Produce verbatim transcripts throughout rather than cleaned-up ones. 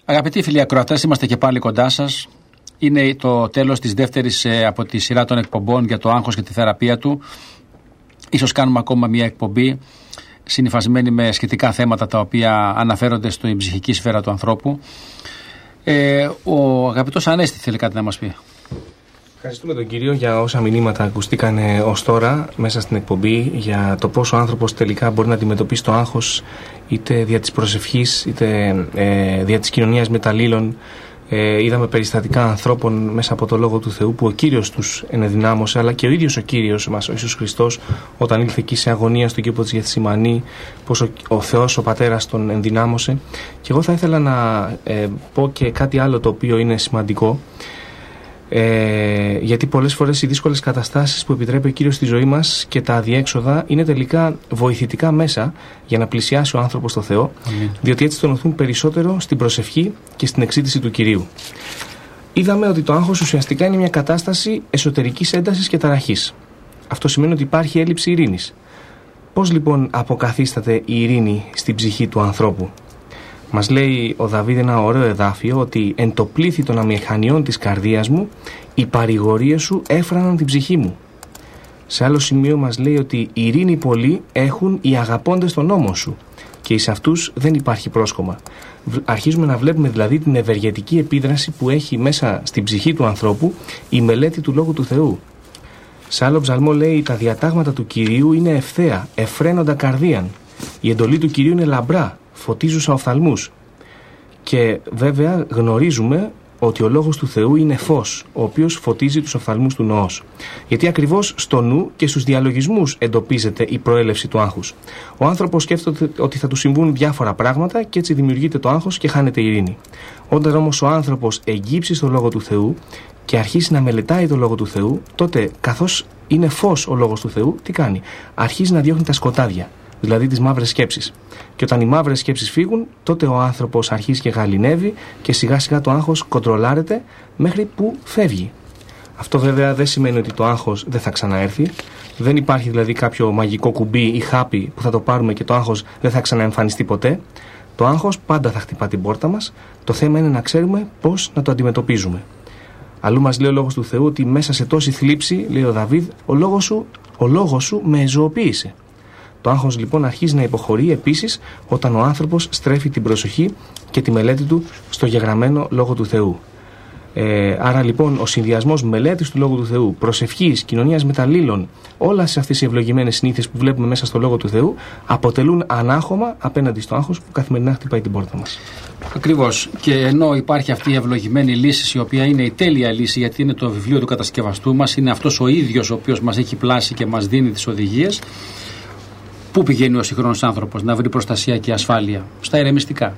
Αγαπητοί φίλοι ακροατές, είμαστε και πάλι κοντά σας. Είναι το τέλος της δεύτερης ε, από τη σειρά των εκπομπών για το άγχος και τη θεραπεία του. Ίσως κάνουμε ακόμα μια εκπομπή συνυφασμένη με σχετικά θέματα τα οποία αναφέρονται στην ψυχική σφαίρα του ανθρώπου. Ε, ο αγαπητός Ανέστη θέλει κάτι να μας πει. Ευχαριστούμε τον κύριο για όσα μηνύματα ακουστήκαν ως τώρα μέσα στην εκπομπή για το πώς ο άνθρωπος τελικά μπορεί να αντιμετωπίσει το άγχος είτε δια της προσευχής είτε ε, δια της κοινωνίας μεταλλήλων. Ε, είδαμε περιστατικά ανθρώπων μέσα από το Λόγο του Θεού που ο Κύριος τους ενεδυνάμωσε, αλλά και ο ίδιος ο Κύριος μας, ο Ιησούς Χριστός, όταν ήλθε εκεί σε αγωνία στον κήπο της Γεθσιμανή, πως ο, ο Θεός, ο Πατέρας τον ενδυνάμωσε. Και εγώ θα ήθελα να ε, πω και κάτι άλλο το οποίο είναι σημαντικό. Ε, γιατί πολλές φορές οι δύσκολες καταστάσεις που επιτρέπει ο Κύριος στη ζωή μας και τα αδιέξοδα είναι τελικά βοηθητικά μέσα για να πλησιάσει ο άνθρωπος στο Θεό, mm. διότι έτσι τον οθούν περισσότερο στην προσευχή και στην εξήτηση του Κυρίου. Είδαμε ότι το άγχος ουσιαστικά είναι μια κατάσταση εσωτερικής έντασης και ταραχής. Αυτό σημαίνει ότι υπάρχει έλλειψη ειρήνης. Πώς λοιπόν αποκαθίσταται η ειρήνη στην ψυχή του ανθρώπου? Μας λέει ο Δαβίδ ένα ωραίο εδάφιο ότι «Εν το πλήθη των αμηχανιών της καρδίας μου, οι παρηγορίες σου έφραναν την ψυχή μου». Σε άλλο σημείο μας λέει ότι «Η ειρήνη πολλοί έχουν οι αγαπώντες τον νόμο σου και εις αυτούς δεν υπάρχει πρόσκομα». Αρχίζουμε να βλέπουμε δηλαδή την ευεργετική επίδραση που έχει μέσα στην ψυχή του ανθρώπου η μελέτη του Λόγου του Θεού. Σε άλλο ψαλμό λέει «Τα διατάγματα του Κυρίου είναι ευθέα, εφραίνοντα καρδίαν. Η εντολή του Κυρίου είναι λαμπρά, φωτίζουσα οφθαλμούς». Και βέβαια γνωρίζουμε ότι ο Λόγος του Θεού είναι φως, ο οποίος φωτίζει τους οφθαλμούς του νοός. Γιατί ακριβώς στο νου και στους διαλογισμούς εντοπίζεται η προέλευση του άγχους. Ο άνθρωπος σκέφτεται ότι θα του συμβούν διάφορα πράγματα και έτσι δημιουργείται το άγχος και χάνεται η ειρήνη. Όταν όμως ο άνθρωπος εγγύψει στο Λόγο του Θεού και αρχίσει να μελετάει το Λόγο του Θεού, τότε καθώς είναι φως ο Λόγος του Θεού, τι κάνει? Αρχίζει να διώχνει τα σκοτάδια, δηλαδή τις μαύρες σκέψεις. Και όταν οι μαύρες σκέψεις φύγουν, τότε ο άνθρωπος αρχίζει και γαληνεύει και σιγά σιγά το άγχος κοντρολάρεται μέχρι που φεύγει. Αυτό βέβαια δεν σημαίνει ότι το άγχος δεν θα ξαναέρθει. Δεν υπάρχει δηλαδή κάποιο μαγικό κουμπί ή χάπι που θα το πάρουμε και το άγχος δεν θα ξαναεμφανιστεί ποτέ. Το άγχος πάντα θα χτυπά την πόρτα μας. Το θέμα είναι να ξέρουμε πώς να το αντιμετωπίζουμε. Αλλού μας λέει ο Λόγος του Θεού ότι μέσα σε τόση θλίψη, λέει ο Δαβίδ, ο λόγος σου, ο λόγος σου με ζωοποίησε. Το άγχος λοιπόν αρχίζει να υποχωρεί επίσης όταν ο άνθρωπος στρέφει την προσοχή και τη μελέτη του στο γεγραμμένο Λόγο του Θεού. Ε, άρα λοιπόν ο συνδυασμός μελέτης του Λόγου του Θεού, προσευχής, κοινωνίας μεταλλήλων, όλες αυτές οι ευλογημένες συνήθειες που βλέπουμε μέσα στο Λόγο του Θεού αποτελούν ανάχωμα απέναντι στο άγχος που καθημερινά χτυπάει την πόρτα μας. Ακριβώς. Και ενώ υπάρχει αυτή η ευλογημένη λύση, η οποία είναι η τέλεια λύση, γιατί είναι το βιβλίο του κατασκευαστού μας, είναι αυτός ο ίδιος ο οποίος μας έχει πλάσει και μας δίνει τις οδηγίες. Πού πηγαίνει ο σύγχρονος άνθρωπος να βρει προστασία και ασφάλεια? Στα ηρεμιστικά.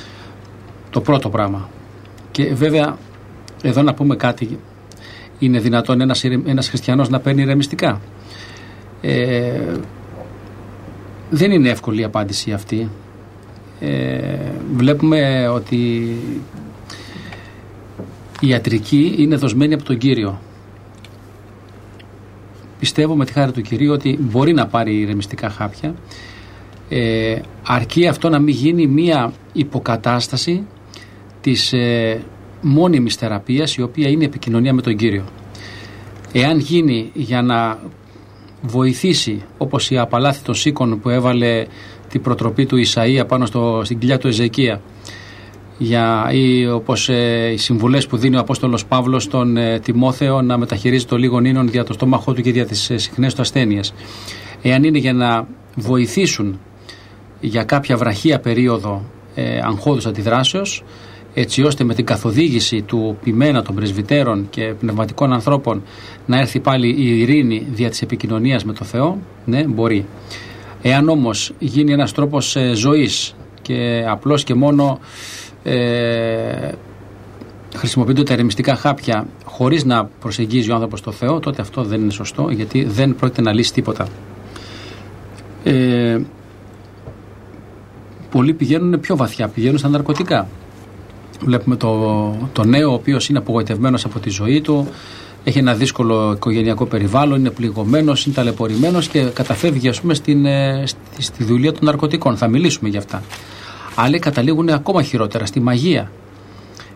Το πρώτο πράγμα. Και βέβαια, εδώ να πούμε κάτι. Είναι δυνατόν ένας, ένας χριστιανός να παίρνει ηρεμιστικά? Ε, δεν είναι εύκολη η απάντηση αυτή. Ε, βλέπουμε ότι η ιατρική είναι δοσμένη από τον Κύριο. Πιστεύω με τη χάρη του Κυρίου ότι μπορεί να πάρει ηρεμιστικά χάπια, ε, αρκεί αυτό να μην γίνει μία υποκατάσταση της ε, μόνιμης θεραπείας, η οποία είναι επικοινωνία με τον Κύριο. Εάν γίνει για να βοηθήσει, όπως η απαλάθη των σίκων που έβαλε την προτροπή του Ισαΐα πάνω στο, στην κοιλιά του Εζεκία, για, ή όπως ε, οι συμβουλές που δίνει ο Απόστολος Παύλος στον ε, Τιμόθεο να μεταχειρίζει το λίγον ίνων δια το στόμαχό του και δια τις ε, συχνές του ασθένειες. Εάν είναι για να βοηθήσουν για κάποια βραχία περίοδο ε, αγχώδους αντιδράσεως, έτσι ώστε με την καθοδήγηση του ποιμένα των πρεσβυτέρων και πνευματικών ανθρώπων να έρθει πάλι η ειρήνη δια της επικοινωνίας με το Θεό, ναι, μπορεί. Εάν όμως γίνει ένας τρόπος ε, ζωής και απλώς και μόνο Ε, χρησιμοποιούνται τα ηρεμιστικά χάπια χωρίς να προσεγγίζει ο άνθρωπος το Θεό, τότε αυτό δεν είναι σωστό, γιατί δεν πρόκειται να λύσει τίποτα. Ε, πολλοί πηγαίνουν πιο βαθιά, πηγαίνουν στα ναρκωτικά. Βλέπουμε το, το νέο, ο οποίος είναι απογοητευμένος από τη ζωή του, έχει ένα δύσκολο οικογενειακό περιβάλλον, είναι πληγωμένος, είναι ταλαιπωρημένος και καταφεύγει, ας πούμε, στην, στη, στη δουλεία των ναρκωτικών. Θα μιλήσουμε γι' αυτά. Άλλοι καταλήγουν ακόμα χειρότερα, στη μαγεία.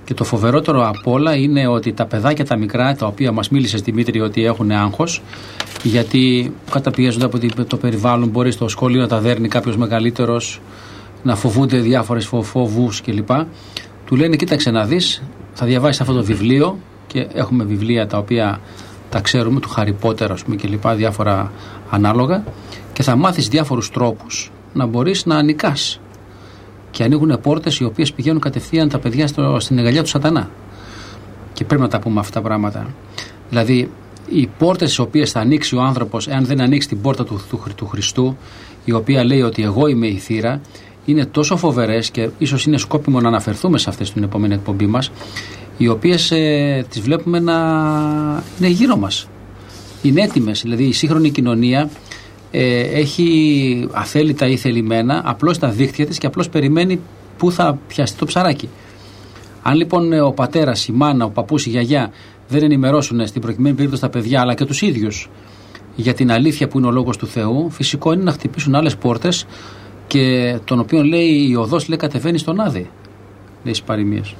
Και το φοβερότερο απ' όλα είναι ότι τα παιδάκια τα μικρά, τα οποία μας μίλησε Δημήτρη ότι έχουν άγχος, γιατί καταπιέζονται από το περιβάλλον, μπορεί στο σχολείο να τα δέρνει κάποιος μεγαλύτερος, να φοβούνται διάφορες φόβους κλπ. Του λένε, κοίταξε να δεις, θα διαβάσεις αυτό το βιβλίο, και έχουμε βιβλία τα οποία τα ξέρουμε, του Χάρι Πότερ ας πούμε κλπ, διάφορα ανάλογα, και θα μάθεις διάφορους τρόπους να μπορείς να νικάς. Και ανοίγουν πόρτες οι οποίες πηγαίνουν κατευθείαν τα παιδιά στο, στην αγκαλιά του σατανά. Και πρέπει να τα πούμε αυτά τα πράγματα. Δηλαδή, οι πόρτες τις οποίες θα ανοίξει ο άνθρωπος, εάν δεν ανοίξει την πόρτα του, του, του Χριστού, η οποία λέει ότι εγώ είμαι η θύρα, είναι τόσο φοβερές, και ίσως είναι σκόπιμο να αναφερθούμε σε αυτές την επόμενη εκπομπή μας, οι οποίες ε, τις βλέπουμε να είναι γύρω μας. Είναι έτοιμες. Δηλαδή, η σύγχρονη κοινωνία ε, έχει αθέλητα ή θελημένα απλώς τα δίχτυα της και απλώς περιμένει πού θα πιαστεί το ψαράκι. Αν λοιπόν ο πατέρας, η μάνα, ο παππούς, η γιαγιά δεν ενημερώσουν στην προκειμένη περίπτωση τα παιδιά, αλλά και τους ίδιους, για την αλήθεια που είναι ο λόγος του Θεού, φυσικό είναι να χτυπήσουν άλλες πόρτες, και τον οποίον λέει η οδός, λέει, κατεβαίνει στον Άδη, λέει στις παροιμίες.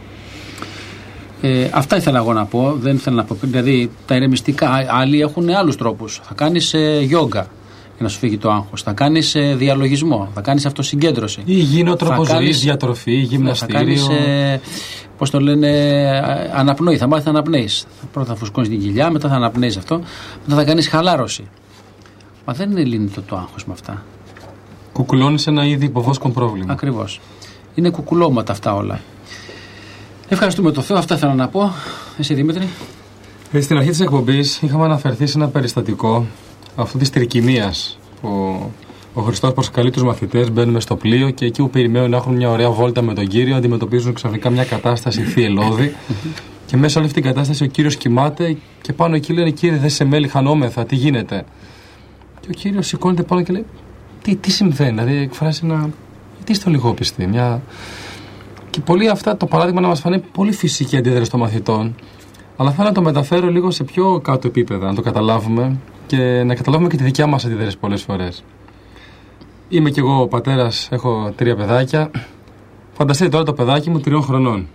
Ε, αυτά ήθελα εγώ να πω. Δεν ήθελα να πω. Δηλαδή, τα ηρεμιστικά, άλλοι έχουν άλλους τρόπους. Θα κάνεις γιόγκα για να σου φύγει το άγχος. Θα κάνεις ε, διαλογισμό. Θα κάνεις αυτοσυγκέντρωση. Ή υγιεινό τρόπο ζωής, διατροφή, γυμναστήριο. Θα κάνεις, ε, πώς το λένε, αναπνοή. Θα μάθεις να αναπνέεις. Πρώτα θα φουσκώνεις την κοιλιά, μετά θα αναπνέεις αυτό. Μετά θα κάνεις χαλάρωση. Μα δεν είναι λύνητο το άγχος με αυτά. Κουκουλώνεις ένα ήδη υποβόσκον πρόβλημα. Ακριβώς. Είναι κουκουλώματα αυτά όλα. Ευχαριστούμε τον Θεό. Αυτά ήθελα να πω. Εσύ, Δημήτρη. Ε, στην αρχή της εκπομπής είχαμε αναφερθεί σε ένα περιστατικό αυτού της τρικυμίας, που ο Χριστός προσκαλεί τους μαθητές, μπαίνουν στο πλοίο, και εκεί που περιμένουν να έχουν μια ωραία βόλτα με τον Κύριο, αντιμετωπίζουν ξαφνικά μια κατάσταση θυελλώδη. Και μέσα όλη αυτή την κατάσταση ο Κύριος κοιμάται, και πάνω εκεί λένε, Κύριε, δεν σε μέλη χανόμεθα, τι γίνεται? Και ο Κύριος σηκώνεται πάνω και λέει, τι, τι συμβαίνει? Δηλαδή εκφράζει ένα, τι είστε λιγόπιστοι, μια... Και πολύ αυτά το παράδειγμα να μας φανεί πολύ φυσική αντίδραση των μαθητών, αλλά θέλω να το μεταφέρω λίγο σε πιο κάτω επίπεδα, να το καταλάβουμε και να καταλάβουμε και τη δικιά μας αντίδραση πολλές φορές. Είμαι κι εγώ ο πατέρας, έχω τρία παιδάκια. Φανταστείτε τώρα το παιδάκι μου τριών χρονών.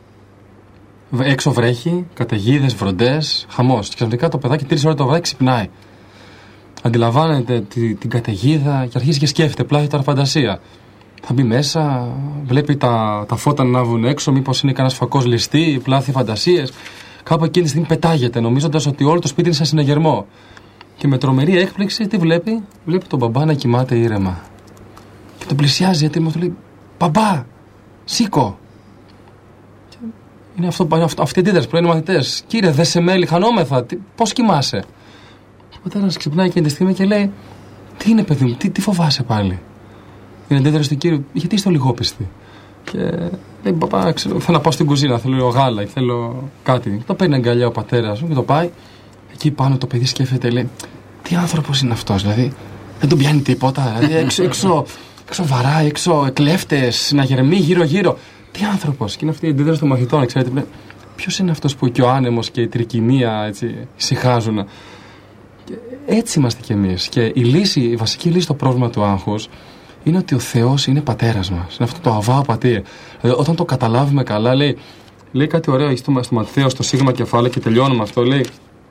Έξω βρέχει, καταιγίδες, βροντές, χαμός. Και ξαφνικά το παιδάκι τρεις ώρες το βράδυ ξυπνάει. Αντιλαμβάνεται τη, την καταιγίδα και αρχίζει και σκέφτεται, πλάθει τώρα φαντασία. Θα μπει μέσα, βλέπει τα, τα φώτα να ανάβουν έξω, μήπως είναι κανένας φακός ληστή, πλάθει φαντασίες. Κάπου εκείνη τη στιγμή πετάγεται, νομίζοντας ότι όλο το σπίτι είναι σε συναγερμό. Και με τρομερή έκπληξη τι βλέπει? Βλέπει τον μπαμπά να κοιμάται ήρεμα. Και τον πλησιάζει γιατί μου λέει, μπαμπά, σήκω. Και είναι αυτό, αυτό, αυτή η αντίδραση που λένε οι μαθητές. Κύριε, δεν σε μέλη, χανόμεθα, πώς κοιμάσαι? Και ο πατέρας ξυπνάει εκείνη τη στιγμή και λέει, τι είναι παιδί μου, τι, τι φοβάσαι πάλι? Είναι αντίδραση του κύριου, γιατί είστε λιγόπιστοι? Και λέει, παπά, ξέρω, θέλω να πάω στην κουζίνα, θέλω γάλα, θέλω κάτι. Το παίρνει αγκαλιά ο πατέρας μου και το πάει. Εκεί πάνω το παιδί σκέφτεται, λέει, τι άνθρωπος είναι αυτός, δηλαδή δεν τον πιάνει τίποτα. Δηλαδή έξω, έξω, έξω βαράει, έξω κλέφτες, συναγερμοί γύρω-γύρω. Τι άνθρωπος? Και είναι αυτή η αντίδραση των μαθητών, ξέρετε. Ποιος είναι αυτός που και ο άνεμος και η τρικυμία έτσι ησυχάζουν? Και έτσι είμαστε κι εμείς. Και η λύση, η βασική λύση στο πρόβλημα του άγχους είναι ότι ο Θεός είναι πατέρας μας. Είναι αυτό το αβά πατήρ. Δηλαδή, όταν το καταλάβουμε καλά, λέει, λέει κάτι ωραίο στο, στο Ματθαίο, στο σίγμα κεφάλαιο, και τελειώνουμε αυτό. Λέει,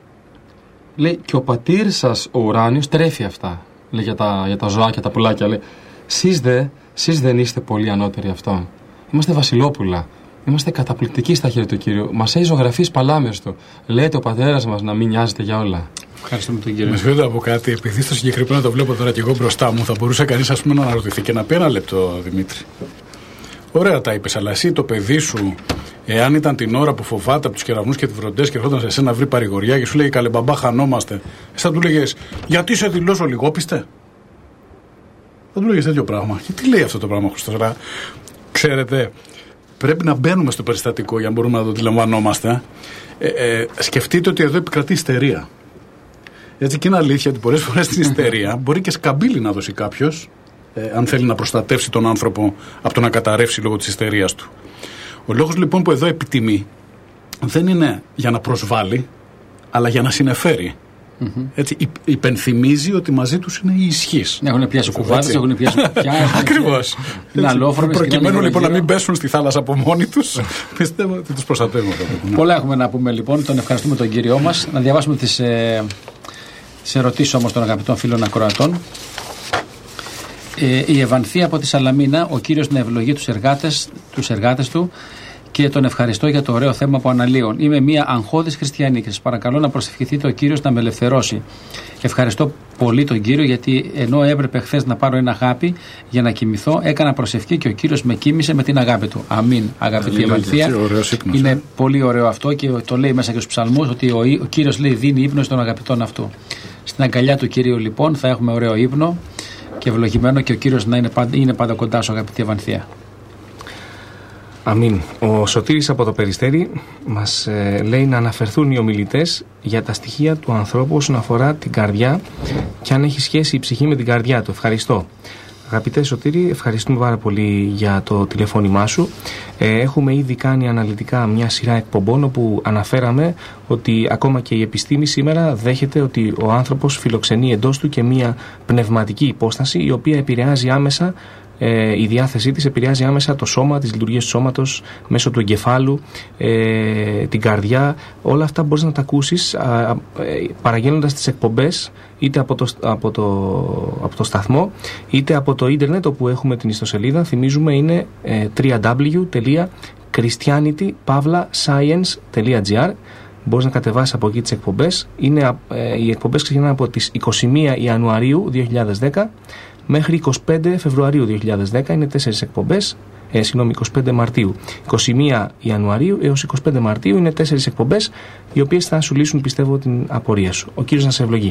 λέει και ο πατήρ σας ο ουράνιος τρέφει αυτά. Λέει για τα, για τα ζωάκια, τα πουλάκια. Λέει, Σεις δε, σεις δεν είστε πολύ ανώτεροι αυτό. Είμαστε βασιλόπουλα. Είμαστε καταπληκτικοί στα χέρια του Κύριου. Μας έχει ζωγραφίσει παλάμες του. Λέτε ο πατέρας μας να μην νοιάζεται για όλα. Ευχαριστούμε τον Κύριο. Με συγχωρείτε να πω κάτι, επειδή στο συγκεκριμένο το βλέπω τώρα και εγώ μπροστά μου, θα μπορούσε κανείς ας πούμε να αναρωτηθεί και να πει ένα λεπτό, Δημήτρη. Ωραία τα είπες, αλλά εσύ το παιδί σου, εάν ήταν την ώρα που φοβάται από τους κεραυνούς και τις βροντές και ερχόταν σε σένα να βρει παρηγοριά και σου λέγε καλέ μπαμπά, χανόμαστε, εσύ θα του λέγες γιατί σε δηλώσω λιγόπιστε? Θα του λέγες τέτοιο πράγμα. Και τι λέει αυτό το πράγμα, Χριστός? Ξέρετε, πρέπει να μπαίνουμε στο περιστατικό για να μπορούμε να το αντιλαμβανόμαστε. Ε, ε, σκεφτείτε ότι εδώ επικρατεί ιστερία. Έτσι, και είναι αλήθεια ότι πολλές φορές την ιστερία μπορεί και σκαμπίλι να δώσει κάποιος, ε, αν θέλει να προστατεύσει τον άνθρωπο από το να καταρρεύσει λόγω της ιστερίας του. Ο λόγος λοιπόν που εδώ επιτιμεί δεν είναι για να προσβάλλει, αλλά για να συνεφέρει. Mm-hmm. Έτσι, υ, υπενθυμίζει ότι μαζί τους είναι η ισχύς. Έχουν πιάσει κουβάδες, έχουν πιάσει κουβιά. Ακριβώς. Προκειμένου λοιπόν να μην πέσουν στη θάλασσα από μόνοι τους, πιστεύω ότι τους προστατεύουν. Πολλά έχουμε να πούμε λοιπόν. Τον ευχαριστούμε τον Κύριό μας. Να διαβάσουμε τις, ε, τις ερωτήσεις όμως των αγαπητών φίλων ακροατών. Ε, η Ευανθία από τη Σαλαμίνα, ο Κύριος να ευλογεί τους εργάτες, τους εργάτες του και τον ευχαριστώ για το ωραίο θέμα που αναλύουν. Είμαι μια αγχώδης χριστιανή και σας παρακαλώ να προσευχηθείτε ο Κύριος να με ελευθερώσει. Ευχαριστώ πολύ τον Κύριο, γιατί ενώ έπρεπε χθες να πάρω ένα αγάπη για να κοιμηθώ, έκανα προσευχή και ο Κύριος με κοίμησε με την αγάπη του. Αμήν, αγαπητή Ευανθία. Είναι ε. πολύ ωραίο αυτό και το λέει μέσα και στους ψαλμούς, ότι ο, ο Κύριος λέει δίνει ύπνο στον αγαπητόν αυτού. Στην αγκαλιά του Κυρίου λοιπόν θα έχουμε ωραίο ύπνο και ευλογημένο, και ο Κύριος να είναι πάντα, είναι πάντα κοντά σου, αγαπητή Ευανθία. Αμήν. Ο Σωτήρης από το Περιστέρι μας ε, λέει να αναφερθούν οι ομιλητές για τα στοιχεία του ανθρώπου όσον αφορά την καρδιά και αν έχει σχέση η ψυχή με την καρδιά του. Ευχαριστώ. Αγαπητέ Σωτήρη, ευχαριστούμε πάρα πολύ για το τηλεφώνημά σου. Ε, έχουμε ήδη κάνει αναλυτικά μια σειρά εκπομπών όπου αναφέραμε ότι ακόμα και η επιστήμη σήμερα δέχεται ότι ο άνθρωπος φιλοξενεί εντός του και μια πνευματική υπόσταση, η οποία επηρεάζει άμεσα, ε, η διάθεσή της επηρεάζει άμεσα το σώμα, τις λειτουργίες του σώματος μέσω του εγκεφάλου, ε, την καρδιά. Όλα αυτά μπορείς να τα ακούσεις α, ε, παραγγέλνοντας τις εκπομπές είτε από το, από, το, από το σταθμό είτε από το ίντερνετ, όπου έχουμε την ιστοσελίδα. Θυμίζουμε είναι ε, double-u double-u double-u τελεία christianity dash science τελεία gr. Μπορείς να κατεβάσεις από εκεί τις εκπομπές. Είναι, ε, οι εκπομπές ξεκινάνε από τις εικοστή πρώτη Ιανουαρίου δύο χιλιάδες δέκα μέχρι εικοστή πέμπτη Φεβρουαρίου δύο χιλιάδες δέκα. Είναι τέσσερις εκπομπές. Ε, συγγνώμη, εικοστή πέμπτη Μαρτίου. εικοστή πρώτη Ιανουαρίου έως εικοστή πέμπτη Μαρτίου είναι τέσσερις εκπομπές, οι οποίες θα σου λύσουν, πιστεύω, την απορία σου. Ο Κύριος να σε ευλογεί.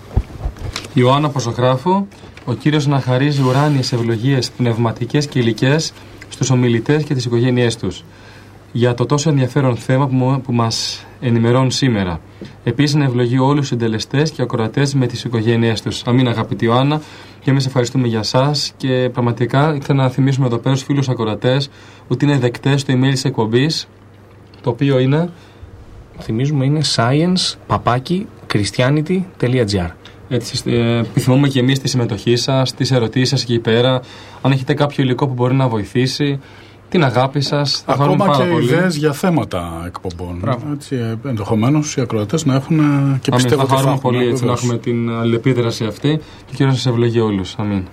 Ιωάννα Ποσογράφου, ο Κύριος να χαρίζει ουράνιες ευλογίες πνευματικές και υλικές στους ομιλητές και τις οικογένειές τους, για το τόσο ενδιαφέρον θέμα που, που μας ενημερώνουν σήμερα. Επίσης να ευλογεί όλους τους συντελεστές και ακροατές με τις οικογένειές τους. Αμήν, αγαπητή Ιωάννα, και εμείς ευχαριστούμε για σας και πραγματικά ήθελα να θυμίσουμε εδώ πέρα στους φίλους ακροατές ότι είναι δεκτές στο email της εκπομπής, το οποίο είναι, θυμίζουμε, είναι science παπάκι christianity τελεία gr. Έτσι, ε, επιθυμούμε και εμείς τη συμμετοχή σας, τις ερωτήσεις σας εκεί πέρα. Αν έχετε κάποιο υλικό που μπορεί να βοηθήσει, την αγάπη σας, θα ακόμα πάρα και πολύ. ιδέες για θέματα εκπομπών. Ενδεχομένως οι ακροατές να έχουν και Αμήν, πιστεύω θα ότι χαρούμε πολύ, έχουν, έτσι, να έχουμε την αλληλεπίδραση αυτή και ο Κύριος σας ευλογεί όλους. Αμήν.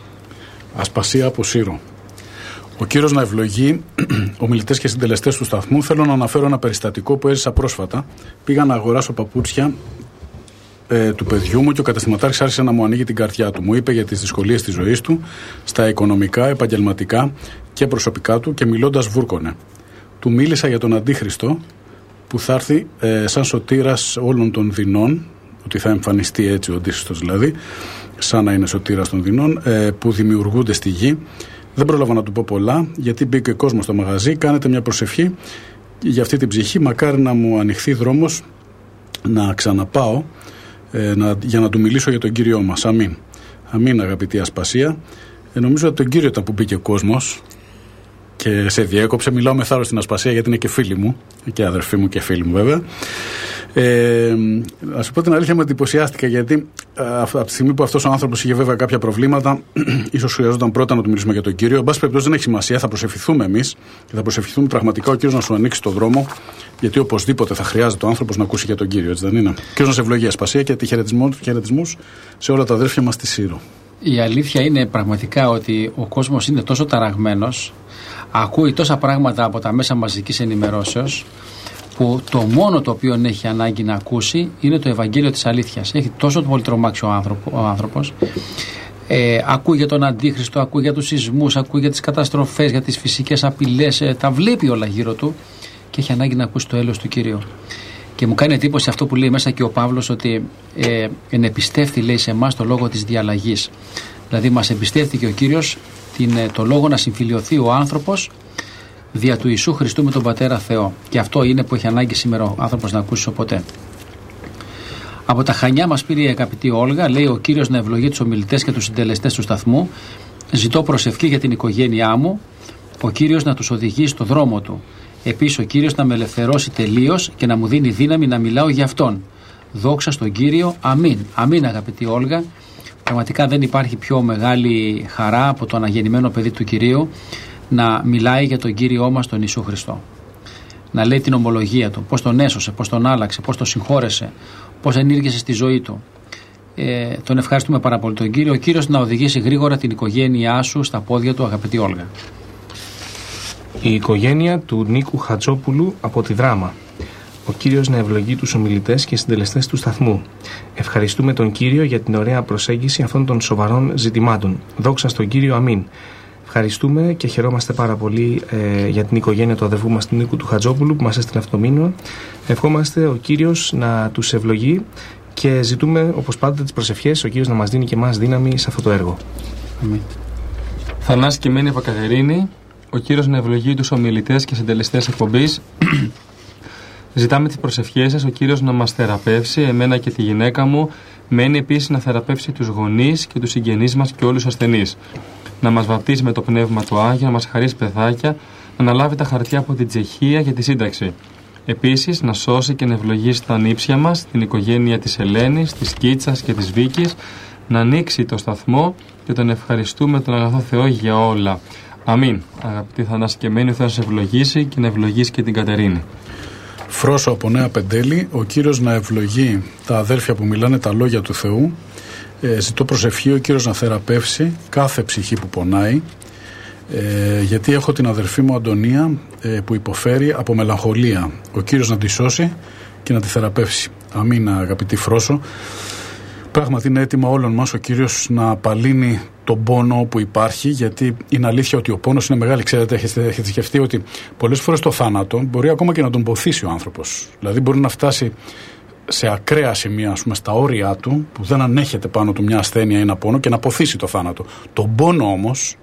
Ασπασία από Σύρο. Ο Κύριος να ευλογεί ομιλητές και συντελεστές του σταθμού. Θέλω να αναφέρω ένα περιστατικό που έζησα πρόσφατα. Πήγα να αγοράσω παπούτσια ε, του παιδιού μου και ο καταστηματάρχης άρχισε να μου ανοίγει την καρδιά του. Μου είπε για τις δυσκολίες της ζωής του, στα οικονομικά, επαγγελματικά και προσωπικά του, και μιλώντας βούρκωνε. Του μίλησα για τον Αντίχριστο που θα έρθει ε, σαν σωτήρας όλων των δεινών, ότι θα εμφανιστεί έτσι ο Αντίχριστος δηλαδή, σαν να είναι σωτήρας των δεινών, ε, που δημιουργούνται στη γη. Δεν πρόλαβα να του πω πολλά, γιατί μπήκε ο κόσμος στο μαγαζί. Κάνετε μια προσευχή για αυτή την ψυχή. Μακάρι να μου ανοιχθεί δρόμος να ξαναπάω ε, να, για να του μιλήσω για τον Κύριό μας. Αμήν. Αμήν, αγαπητή Ασπασία. Ε, νομίζω ότι τον Κύριο ήταν που μπήκε ο κόσμος και σε διέκοψε. Μιλάω με θάρρος στην Ασπασία, γιατί είναι και φίλη μου και αδερφή μου και φίλη μου βέβαια. Ε, να σου πω την αλήθεια, με εντυπωσιάστηκα, γιατί από τη στιγμή που αυτός ο άνθρωπος είχε βέβαια κάποια προβλήματα, ίσως χρειαζόταν πρώτα να του μιλήσουμε για τον Κύριο. Εν πάση περιπτώσει, δεν έχει σημασία, θα προσευχηθούμε εμείς και θα προσευχηθούμε πραγματικά ο Κύριος να σου ανοίξει το δρόμο, γιατί οπωσδήποτε θα χρειάζεται ο άνθρωπος να ακούσει για τον Κύριο, έτσι δεν είναι? Κύριος να σε ευλογεί, Ασπασία, και χαιρετισμούς σε όλα τα αδέρφια μας στη Σύρο. Η αλήθεια είναι πραγματικά ότι ο κόσμος είναι τόσο ταραγμένος, ακούει τόσα πράγματα από τα μέσα μαζικής ενημερώσεως, που το μόνο το οποίο έχει ανάγκη να ακούσει είναι το Ευαγγέλιο της αλήθειας. Έχει τόσο πολύ τρομάξει ο, άνθρωπο, ο άνθρωπος. Ε, ακούει για τον Αντίχριστο, ακούει για τους σεισμούς, ακούει για τις καταστροφές, για τις φυσικές απειλές. Ε, τα βλέπει όλα γύρω του και έχει ανάγκη να ακούσει το έλεος του Κυρίου. Και μου κάνει εντύπωση αυτό που λέει μέσα και ο Παύλος, ότι ε, ενεπιστεύτη, λέει, σε εμάς το λόγο της διαλλαγής. Δηλαδή μας εμπιστεύτηκε ο Κύριος την, το λόγο να συμφιλιωθεί ο άνθρωπος δια του Ιησού Χριστού με τον Πατέρα Θεό. Και αυτό είναι που έχει ανάγκη σήμερα ο άνθρωπος να ακούσει ποτέ. Από τα Χανιά μας πήρε η αγαπητή Όλγα, λέει: ο Κύριος να ευλογεί τους ομιλητές και τους συντελεστές του σταθμού. Ζητώ προσευχή για την οικογένειά μου. Ο Κύριος να τους οδηγεί στο δρόμο του. Επίσης ο Κύριος να με ελευθερώσει τελείως και να μου δίνει δύναμη να μιλάω για Αυτόν. Δόξα στον Κύριο, αμήν. Αμήν, αγαπητή Όλγα. Πραγματικά δεν υπάρχει πιο μεγάλη χαρά από το αναγεννημένο παιδί του Κυρίου να μιλάει για τον Κύριό μας τον Ιησού Χριστό. Να λέει την ομολογία του, πώς τον έσωσε, πώς τον άλλαξε, πώς τον συγχώρεσε, πώς ενήργησε στη ζωή του. Ε, τον ευχαριστούμε πάρα πολύ τον Κύριο. Ο Κύριος να οδηγήσει γρήγορα την οικογένειά σου στα πόδια του, αγαπητή Όλγα. Η οικογένεια του Νίκου Χατζόπουλου από τη Δράμα. Ο Κύριος να ευλογεί τους ομιλητές και συντελεστές του σταθμού. Ευχαριστούμε τον Κύριο για την ωραία προσέγγιση αυτών των σοβαρών ζητημάτων. Δόξα στον Κύριο, αμήν. Ευχαριστούμε και χαιρόμαστε πάρα πολύ ε, για την οικογένεια του αδερφού μας του Νίκου του Χατζόπουλου που μας έστειλε αυτό το μήνυμα. Ευχόμαστε ο Κύριος να τους ευλογεί και ζητούμε όπως πάντοτε τις προσευχές, ο Κύριος να μας δίνει και εμάς δύναμη σε αυτό το έργο. Αμήν. Θανάση Κειμένη από Κατερίνη. Ο Κύριος να ευλογεί τους ομιλητές και συντελεστές εκπομπής. Ζητάμε τις προσευχές σας, ο Κύριος να μας θεραπεύσει, εμένα και τη γυναίκα μου. Μένει επίσης να θεραπεύσει τους γονείς και τους συγγενείς μας και όλους τους ασθενείς. Να μας βαπτίσει με το πνεύμα του Άγιο, να μας χαρίσει παιδάκια, να αναλάβει τα χαρτιά από την Τσεχία για τη σύνταξη. Επίσης, να σώσει και να ευλογήσει τα ανήψια μας, την οικογένεια της Ελένης, της Κίτσας και της Βίκης, να ανοίξει το σταθμό και τον ευχαριστούμε τον αγαθό Θεό για όλα. Αμήν. Αγαπητοί Θανάση Κειμένη, ο Θεός να σε ευλογήσει και να ευλογήσει και την Κατερίνη. Φρόσο από Νέα Πεντέλη, ο Κύριος να ευλογεί τα αδέρφια που μιλάνε τα λόγια του Θεού. Ε, ζητώ προσευχή ο Κύριος να θεραπεύσει κάθε ψυχή που πονάει, ε, γιατί έχω την αδερφή μου Αντωνία ε, που υποφέρει από μελαγχολία. Ο Κύριος να τη σώσει και να τη θεραπεύσει. Αμήν, αγαπητή Φρόσο. Πράγματι είναι έτοιμα όλων μας ο Κύριος να απαλύνει τον πόνο που υπάρχει, γιατί είναι αλήθεια ότι ο πόνος είναι μεγάλη. Ξέρετε, έχετε, έχετε σκεφτεί ότι πολλές φορές το θάνατο μπορεί ακόμα και να τον ποθήσει ο άνθρωπος. Δηλαδή μπορεί να φτάσει σε ακραία σημεία, ας πούμε, στα όρια του, που δεν ανέχεται πάνω του μια ασθένεια ή ένα πόνο και να ποθήσει το θάνατο. Τον πόνο όμως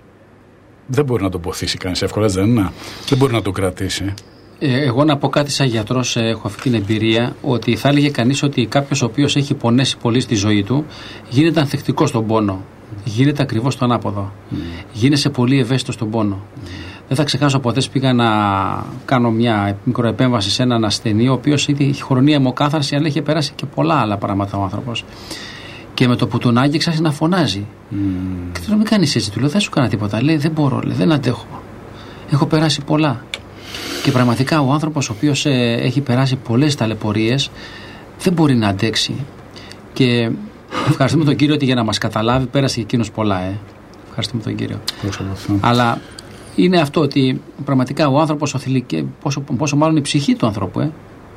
δεν μπορεί να τον ποθήσει κανείς εύκολα, δεν είναι. Δεν μπορεί να τον κρατήσει. Εγώ να πω κάτι σαν γιατρός, έχω αυτή την εμπειρία, ότι θα έλεγε κανείς ότι κάποιος ο οποίος έχει πονέσει πολύ στη ζωή του γίνεται ανθεκτικός στον πόνο. Γίνεται ακριβώς το ανάποδο. Mm. Γίνεσαι πολύ ευαίσθητος στον πόνο. Mm. Δεν θα ξεχάσω ποτέ, πήγα να κάνω μια μικροεπέμβαση σε έναν ασθενή, ο οποίος είχε χρονία αιμοκάθαρση, αλλά είχε περάσει και πολλά άλλα πράγματα ο άνθρωπος. Και με το που τον άγγιξα άρχισε να φωνάζει. Mm. Και του λέω: μην κάνεις έτσι, του λέω: δεν σου κάνα τίποτα. Λέει: δεν μπορώ, λέει, δεν αντέχω. Έχω περάσει πολλά. Και πραγματικά ο άνθρωπος ο οποίος ε, έχει περάσει πολλές ταλαιπωρίες δεν μπορεί να αντέξει. Και ευχαριστούμε τον Κύριο ότι για να μας καταλάβει πέρασε και εκείνος πολλά. Ε. Ευχαριστούμε τον Κύριο. Αλλά είναι αυτό ότι πραγματικά ο άνθρωπος οφείλει και πόσο, πόσο μάλλον η ψυχή του ανθρώπου. Ε.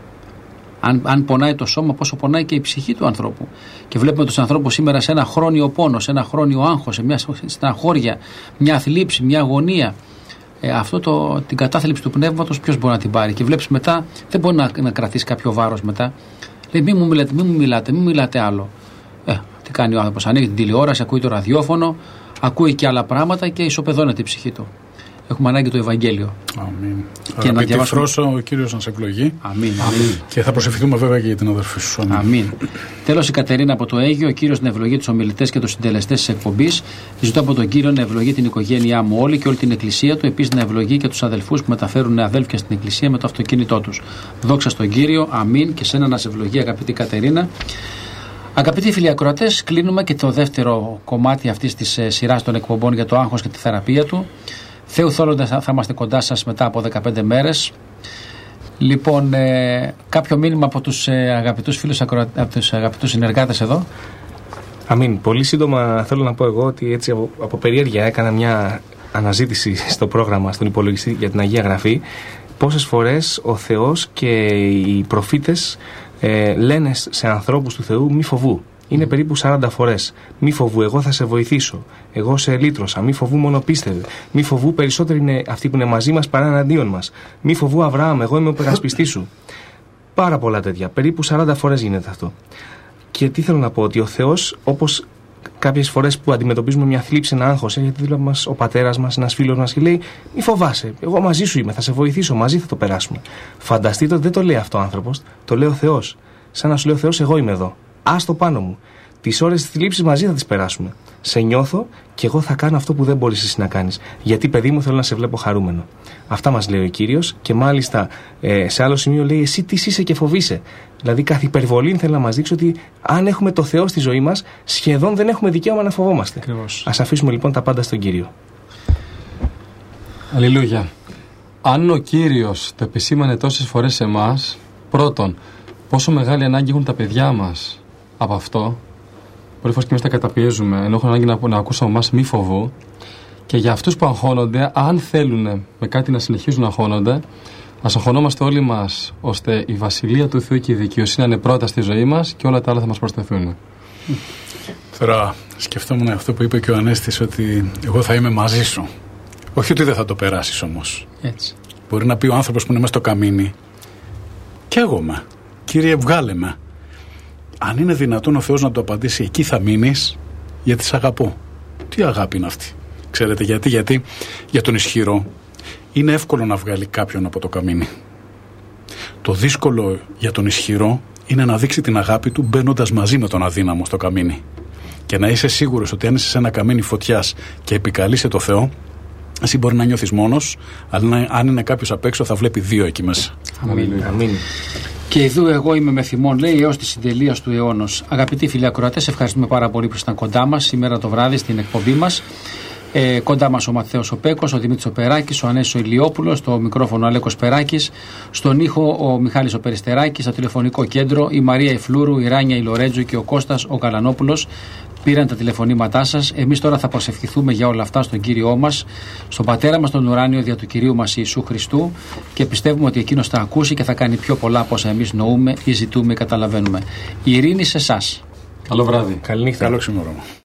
Αν, αν πονάει το σώμα, πόσο πονάει και η ψυχή του ανθρώπου. Και βλέπουμε τους ανθρώπους σήμερα σε ένα χρόνιο πόνο, σε ένα χρόνιο άγχος, σε μια στεναχώρια, μια θλίψη, μια αγωνία. Ε, αυτό το, την κατάθλιψη του πνεύματος ποιος μπορεί να την πάρει? Και βλέπεις μετά, δεν μπορεί να, να κρατήσει κάποιο βάρος μετά. Λέει: μην μου μιλάτε, μην μου μιλάτε, μην μιλάτε άλλο. Ε, τι κάνει ο άνθρωπος? Ανοίγει την τηλεόραση, ακούει το ραδιόφωνο, ακούει και άλλα πράγματα και ισοπεδώνεται η ψυχή του. Έχουμε ανάγκη το Ευαγγέλιο. Αμήν. Και να διαβάσουμε... Φρόσο, ο Κύριος να σε ευλογεί. Αμήν. Αμήν. Και θα προσευχηθούμε βέβαια και για την αδερφή σου. Αμήν. Αμήν. Τέλος, η Κατερίνα από το Αίγυο, ο Κύριος να ευλογεί τους ομιλητές και τους συντελεστές της εκπομπής. Ζητώ από τον Κύριο να ευλογεί την οικογένειά μου όλη και όλη την εκκλησία του. Επίσης να ευλογεί και τους αδελφούς που μεταφέρουν αδέλφια στην εκκλησία με το αυτοκίνητό τους. Δόξα στον Κύριο. Αμήν. Και σένα να σε ευλογεί, αγαπητή Κατερίνα. Αγαπητοί φίλοι ακροατές, κλείνουμε και το δεύτερο κομμάτι αυτής της σειράς των εκπομπών για το άγχος και τη θεραπεία του. Θεού θέλοντας θα είμαστε κοντά σας μετά από δεκαπέντε μέρες. Λοιπόν, ε, κάποιο μήνυμα από τους ε, αγαπητούς φίλους, από τους αγαπητούς συνεργάτες εδώ. Αμήν. Πολύ σύντομα θέλω να πω εγώ ότι έτσι από, από περιέργεια έκανα μια αναζήτηση στο πρόγραμμα, στον υπολογιστή για την Αγία Γραφή, πόσες φορές ο Θεός και οι προφήτες ε, λένε σε ανθρώπους του Θεού μη φοβού. Είναι περίπου σαράντα φορές. Μη φοβού, εγώ θα σε βοηθήσω. Εγώ σε λύτρωσα. Μη φοβού, μόνο πίστευε. Μη φοβού, περισσότεροι είναι αυτοί που είναι μαζί μας παρά εναντίον μας. Μη φοβού, Αβραάμ, εγώ είμαι ο περασπιστής σου. Πάρα πολλά τέτοια. Περίπου σαράντα φορές γίνεται αυτό. Και τι θέλω να πω, ότι ο Θεός, όπως κάποιες φορές που αντιμετωπίζουμε μια θλίψη, ένα άγχος, έρχεται δίπλα μας ο πατέρας μας, ένας φίλος μας και λέει: μη φοβάσαι, εγώ μαζί σου είμαι, θα σε βοηθήσω, μαζί θα το περάσουμε. Φανταστείτε ότι δεν το λέει αυτό ο άνθρωπος, το λέει ο Θεός. Σαν να σου λέει ο Θεός: εγώ είμαι εδώ. Άστο πάνω μου. Τις ώρες της θλίψης μαζί θα τις περάσουμε. Σε νιώθω και εγώ θα κάνω αυτό που δεν μπορείς εσύ να κάνεις. Γιατί, παιδί μου, θέλω να σε βλέπω χαρούμενο. Αυτά μας λέει ο Κύριος, και μάλιστα ε, σε άλλο σημείο λέει: εσύ τι είσαι και φοβείσαι. Δηλαδή, καθ' υπερβολή θέλει να μας δείξει ότι αν έχουμε το Θεό στη ζωή μας, σχεδόν δεν έχουμε δικαίωμα να φοβόμαστε. Ας αφήσουμε λοιπόν τα πάντα στον Κύριο. Αλληλούια. Αν ο Κύριος το επισήμανε τόσες φορές σε εμάς, πρώτον, πόσο μεγάλη ανάγκη έχουν τα παιδιά μας από αυτό. Πολλές φορές και εμείς τα καταπιέζουμε, ενώ έχουν ανάγκη να, να ακούσουν από εμάς μη φοβού. Και για αυτούς που αγχώνονται, αν θέλουν με κάτι να συνεχίζουν να αγχώνονται, ας αγχωνόμαστε όλοι μας, ώστε η βασιλεία του Θεού και η δικαιοσύνη να είναι πρώτα στη ζωή μας και όλα τα άλλα θα μας προσθεθούν. Τώρα σκεφτόμουν αυτό που είπε και ο Ανέστης, ότι εγώ θα είμαι μαζί σου. Όχι ότι δεν θα το περάσεις όμως. Έτσι. Μπορεί να πει ο άνθρωπος που είναι μέσα στο καμίνι: καίγομαι, Κύριε, βγάλε με. Αν είναι δυνατόν ο Θεός να του απαντήσει: εκεί θα μείνεις, γιατί σ' αγαπώ. Τι αγάπη είναι αυτή? Ξέρετε γιατί? Γιατί για τον ισχυρό είναι εύκολο να βγάλει κάποιον από το καμίνι. Το δύσκολο για τον ισχυρό είναι να δείξει την αγάπη του μπαίνοντας μαζί με τον αδύναμο στο καμίνι. Και να είσαι σίγουρος ότι αν είσαι σε ένα καμίνι φωτιάς και επικαλείσαι το Θεό, εσύ μπορεί να νιώθεις μόνος, αλλά αν είναι κάποιος απ' έξω θα βλέπει δύο εκεί μέσα. Αμήν. Αμήν. Και ειδού εγώ είμαι με θυμόν, λέει, έως τη συντελεία του αιώνος. Αγαπητοί φίλοι ακροατές, ευχαριστούμε πάρα πολύ που ήσασταν κοντά μας σήμερα το βράδυ στην εκπομπή μας. Ε, κοντά μας ο Ματθαίος ο Πέκος, ο Δημήτρης ο Περάκης, ο Ανέσης ο Ηλιόπουλος, στο μικρόφωνο ο Αλέκος Περάκης, στον ήχο ο Μιχάλης ο Περιστεράκης, στο τηλεφωνικό κέντρο η Μαρία η Φλούρου, η Ράνια η Λορέτζο και ο Κώστας ο Καλανόπουλος. Πήραν τα τηλεφωνήματά σας. Εμείς τώρα θα προσευχηθούμε για όλα αυτά στον Κύριό μας, στον Πατέρα μας τον ουράνιο, δια του Κυρίου μας Ιησού Χριστού, και πιστεύουμε ότι εκείνος θα ακούσει και θα κάνει πιο πολλά από όσα εμείς νοούμε ή ζητούμε ή καταλαβαίνουμε. Η ειρήνη σε εσάς. Καλό βράδυ. Καληνύχτα. Καλό ξημέρωμα.